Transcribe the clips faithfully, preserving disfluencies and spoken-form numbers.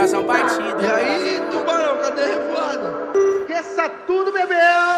São batidas. E aí, tubarão, cadê a revoada? Esqueça tudo, bebê!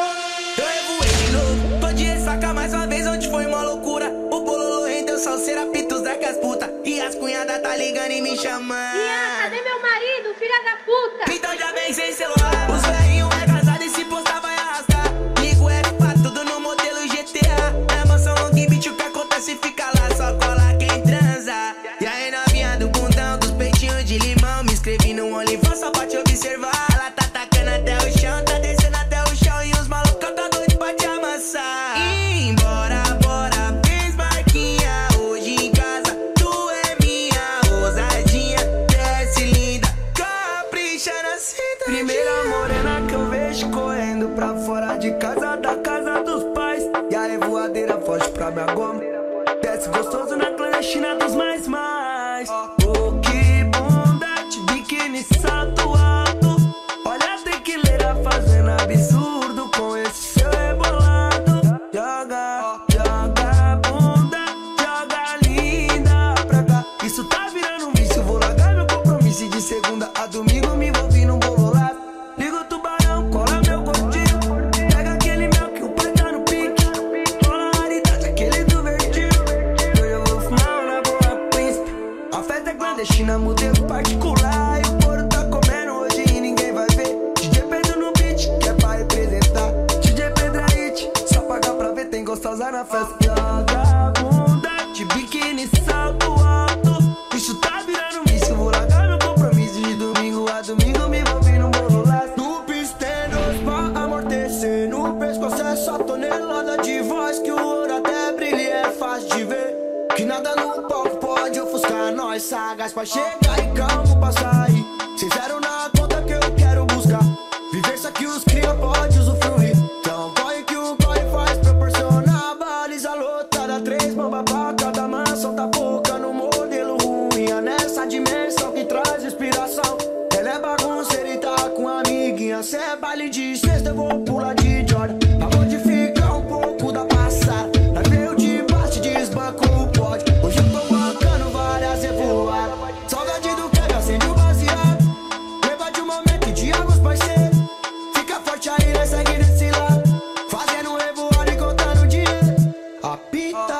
Eu revoei de novo, tô de ressaca mais uma vez, onde foi uma loucura. O bololo rendeu salseira, pitos da casputa. E as cunhadas tá ligando e me chamando. Ian, cadê meu marido, filha da puta? Então já vem sem celular. Os velhinhos é casado e se postar vai arrastar. Ligo F pra tudo no modelo G T A. É mansão long beach, o que acontece fica lá, só cola quem transa. E aí novinha do bundão, dos peitinhos de limão. Me inscrevi no OnlyFans só pra te observar. Ela tá tacando até o chão, tá descendo até o chão. E os malucos tá doido pra te amassar. E embora, bora, fez barquinha. Hoje em casa, tu é minha ousadinha. Desce linda, capricha na cinta. Primeira morena que eu vejo correndo pra fora de casa, da casa dos pais. E a revoadeira foge pra minha goma. Desce gostoso na clandestina dos mais mais. Oh, que bunda de biquíni, salto alto. Olha a tequileira fazendo absurdo com esse seu rebolado. Joga, joga bunda, joga linda pra cá. Isso tá virando um vício, vou largar meu compromisso. E de segunda a domingo me envolvi num bololado. Liga o tubarão, cola meu gordinho. Pega aquele mel que o pai tá no pique. Cola a raridade, aquele do verdinho. Hoje eu vou fumar na boa príncipe. A festa é clandestina, modelo particular. E o couro tá comendo hoje e ninguém vai ver. D J Pedro no beat, que é pra representar. D J Pedro é hit, só pagar pra ver, tem gostosa na festa. Joga bunda de biquíni, salto alto. Isso tá virando um vício, vou largar meu compromisso. De domingo a domingo me envolvi num bololado. No pistenos pra amortecer. No pescoço é só tonelada de voz. Que o ouro até brilha e é fácil de ver. Que nada no palco pode ofuscar nós. Sagaz pra chegar e calmo pra sair. Cês zero na conta que eu quero buscar. Viver isso aqui os cria pode usufruir. Então corre que o corre faz proporcionar. Baliza lotada, três bombas pra cada mansão. Tá pouca no modelo ruim. É nessa dimensão que traz inspiração. Ela é bagunceira e tá com a amiguinha. Cê é baile de sexta, eu vou pular de Jordan. Pra modificar um pouco da passada. Vai ver o de baixo, desbanco o pote. Hoje eu tô bancando várias revoadas. Saudade do que acende o baseado. Leva de um momento e de águas parceiros. Fica forte aí, nós segue desse lado. Fazendo revoada e contando dinheiro. Apita,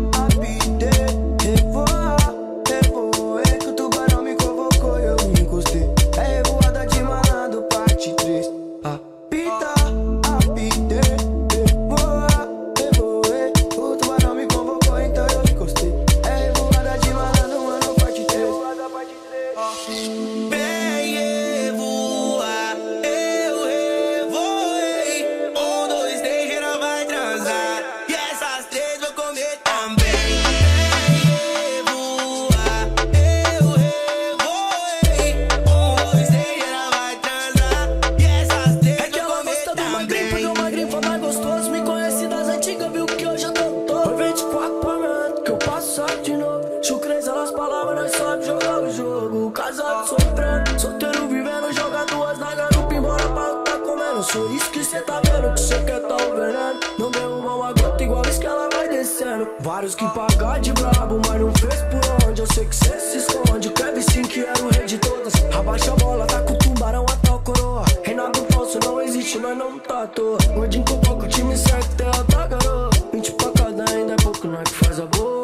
apite, revoa, revoei. Que o tubarão me convocou e eu me encostei. É revoada de malandro, parte três. Apita, apite, revoa, revoei. O tubarão me convocou, então eu me encostei. É revoada de malandro, mano, parte três. Vem revoar, eu revoei. Um, dois, três, geral vai transar. E essas três vou comer também. Vem revoar, eu revoei. Um, dois, três, geral vai transar. E essas três É que vou ela comer gosta do magrinho, porque também. o magrinho foi mais gostoso. Me conhece das antigas, viu que hoje eu tô Foi vinte e quatro pra mim, que eu passo só de novo. Chucreza elas palavras, nós sabe jogar o jogo. Casado sofrendo, solteiro vivendo. Joga duas nagas no pimbora pra tá comendo. Sou isso que cê tá vendo, que cê quer tá o veneno. Não derruba uma gota igual isso que ela vai descendo. Vários que pagar de brabo, mas não fez por onde. Eu sei que cê se esconde. Kevin Sim que era o rei de todas. Abaixa a bola, tá com o tubarão até o coroa. Reinado falso não existe, mas não tá à toa. Gordinho com pouco, o time certo, terra tá garoa. vinte pra cada ainda é pouco, nós que faz a boa.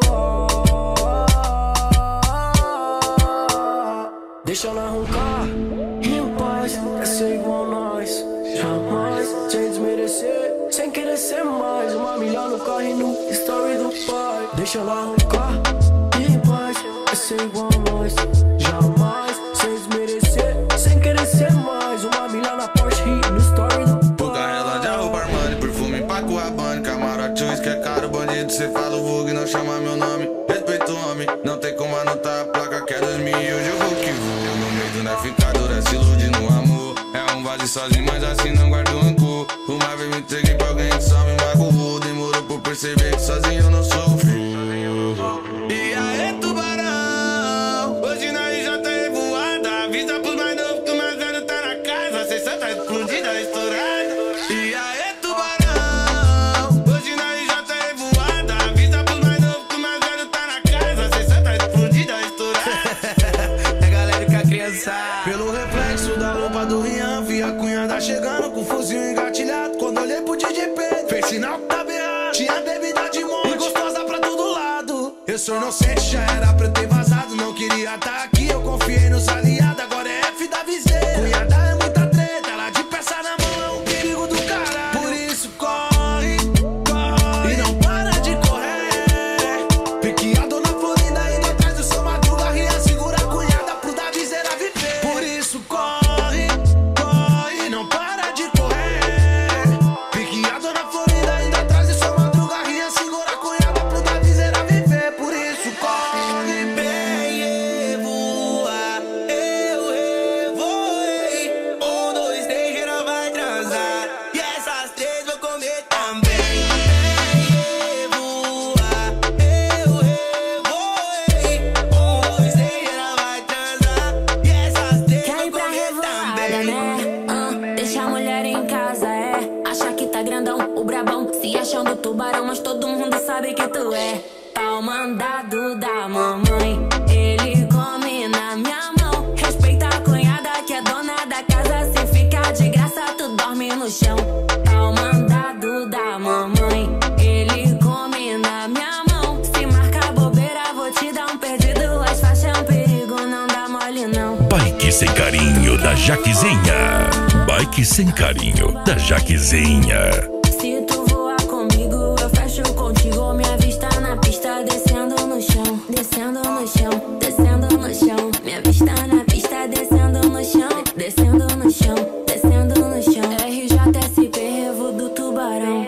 Deixa ela roncar, em paz. É ser igual a nós, jamais. Sem desmerecer, sem querer ser mais. Uma milha no carro e no story do pai. Deixa ela roncar, em paz. É ser igual a nós, jamais. Sem desmerecer, sem querer ser mais. Uma milha na Porsche e no story do pai. Puga relógio, roupa Armani, perfume Paco Rabanne. Camarote, uísque é caro, bandido. Cê fala o vulgo e não chama meu nome. Respeito o homem, não tem como anotar a placa que é dois mil e hoje eu vou que vou. No meio do não é ficar dura, se ilude no amor. É um vazio sozinho, mas assim não guardo rancor. Uma vez me entreguei pra alguém que só me magoou. Demorou por perceber que sozinho eu não sofro. E aí, tubarão? Hoje nós já tá revoada. Avisa pros mais novos que o mais velho tá na casa. Cê só tá explodida, estourada. E aí, tubarão? Hoje nós já tá revoada. Avisa pros mais novos que o mais velho tá na casa. Cê só tá explodida, estourada. É galera que a criança. Pelo pelo reflexo da roupa do Rian. Vi a cunhada chegando com o fuzil engatilhado. Quando olhei pro D J Pedro, fez sinal que tava errado. Tinha bebida de monte e gostosa pra todo lado. Eu sou inocente, já era pra eu ter vazado. Não queria estar aqui, eu confiei nos aliados. Agora é F da viseira. Cunhada é muita treta, ela de peça na mão é um perigo do caralho. Por isso corre, corre e não para de correr. Pique a dona Florinda indo atrás do seu Madruga. Rian segura a cunhada pro da viseira viver. Por isso corre, corre e não para de correr. Pique a dona Florinda indo atrás do seu Madruga. Rian segura a cunhada pro da viseira viver. Por isso corre, bem e voa. Eu revoei. Um, dois, três, geral vai transar. E essas três vou comer também. Bem e voa. Eu revoei. Um, dois, três, geral vai transar. E essas três Quer vou ir pra comer revoada, também. né? Ah, deixa a mulher em casa, é. Acha que tá grandão, o brabão. Se achando tubarão, mas todo mundo sabe que tu é pau mandado da mamãe. Ele come na minha mão. Respeita a cunhada que é dona da casa. Se ficar de graça, tu dorme no chão. Pau mandado da mamãe. Ele come na minha mão. Se marcar bobeira, vou te dar um perdido. As faixas é um perigo, não dá mole não. Bike Sem Carinho da Jaquezinha. Bike Sem Carinho da Jaquezinha. Se tu voar comigo, eu fecho contigo. Minha vista na pista, descendo no chão, descendo no chão, descendo no chão. Minha vista na pista, descendo no chão, descendo no chão, descendo no chão. R J S P, Revo do Tubarão.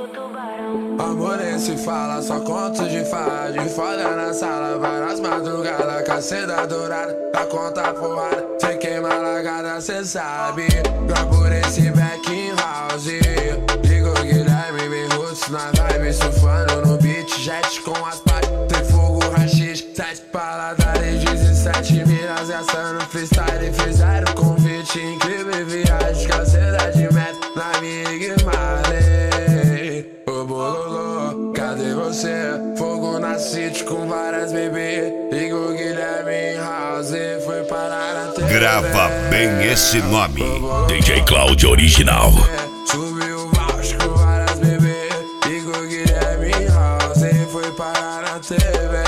Amor, nem se fala, só contos de fada. De foda na sala, várias madrugadas. Caceta dourada, da conta porrada. Cê queima largada, cê sabe. Pra por esse back in house. Digo Guilherme, bem roots na vibe. Surfando no beat, jet com as partes. Tem fogo, rachis, sete paladares. dezessete minas gastando freestyle. Fizeram convite, incrível viagem. Caceta de meta na minha Guimarães. Ô bololô, cadê você? Fogo na city com várias bebês. Igor Guilherme House foi parar na T V. Grava bem esse nome. D J Cláudio Original. Subiu o Vasco com várias bebês. Igor Guilherme House foi parar na T V.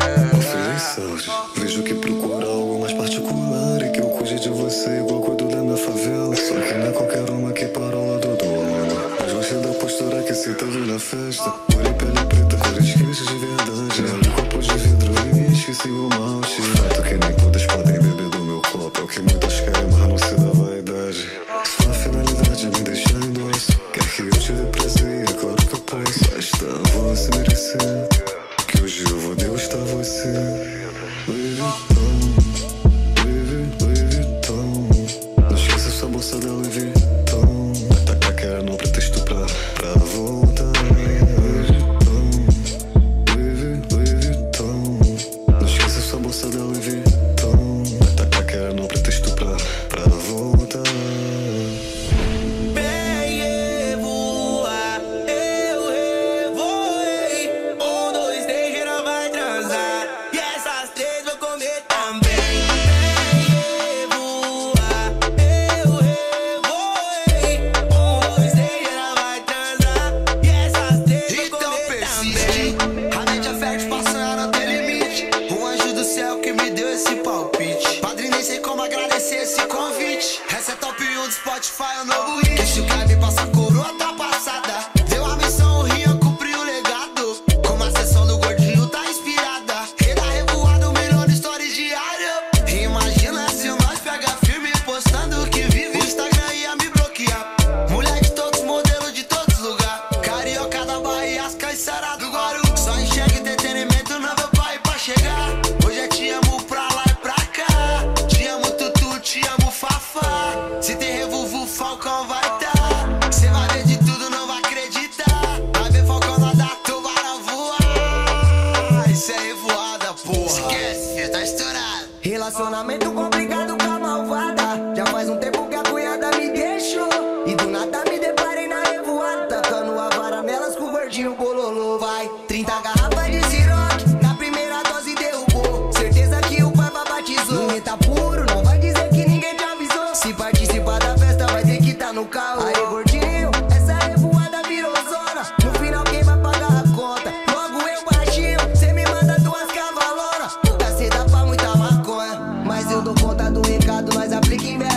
Vejo que procura algo mais particular e que eu cuide de você igual cuido da minha favela. Só que não é qualquer uma que para ao lado do homem. Mas gostei da postura que se teve na festa. Olhei pele preta, cores quentes de verdade. Olhei copos de vidro e esqueci o malte. Fato que nem todas podem beber do meu copo. É o que muitas querem, mas não se dá vaidade. Sua finalidade é me deixar em doce. Quer que eu te dê prazer, é claro que eu posso. Basta você merecer que hoje eu vou degustar você. Louis Vuitton, Louis Vuitton. Não esqueça sua bolsa da Louis Vuitton. Tacar que era no pretexto pra, pra voltar. Louis Vuitton, Louis Vuitton. Não esqueça sua bolsa da Louis Vuitton. Tacar que era no pretexto pra, pra voltar. Bem e voa, eu revoei. Um, dois, três, geral vai transar. E essas três vou comer também. Bem e voa, eu revoei. Um, dois, três, geral vai transar. E essas três vou comer também. A média fértil passando até limite. O anjo do céu que me deu esse palpite. Padre, nem sei como agradecer esse convite. Essa é top um do Spotify, é o novo hit. Deixa o cara me passar coroa, tá passada. Deu a missão, o Rian cumpriu o legado. Como a sessão do gordinho tá inspirada. Rei da revoada, um milhão de stories diárias. Imagina se nós pega firme postando que vive. O Instagram ia me bloquear. Mulher de todos, modelo de todos lugares. Carioca da Bahia, as caiçaras do Guaru. Só enxerga entretenimento, não vou pra ir pra chegar. Hoje é te amo pra lá e pra cá. Te amo Tutu, te amo Fafá. Se tem revolvo, Falcão Se participar da festa vai ter que tá no carro. Aí gordinho, essa revoada virou zona. No final quem vai pagar a conta? Logo eu baixinho, cê me manda duas cavalonas. Puta, cê dá pra muita maconha, mas eu dou conta do recado, nós aplica em